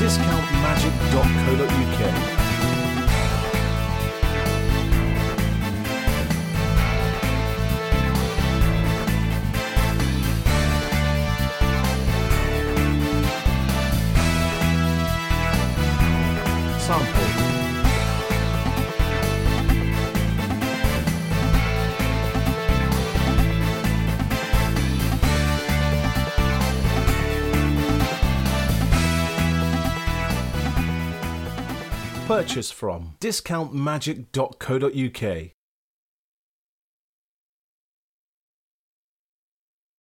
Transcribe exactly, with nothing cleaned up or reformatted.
discount magic dot co dot U K. Sample. Purchase from discount magic dot co dot U K.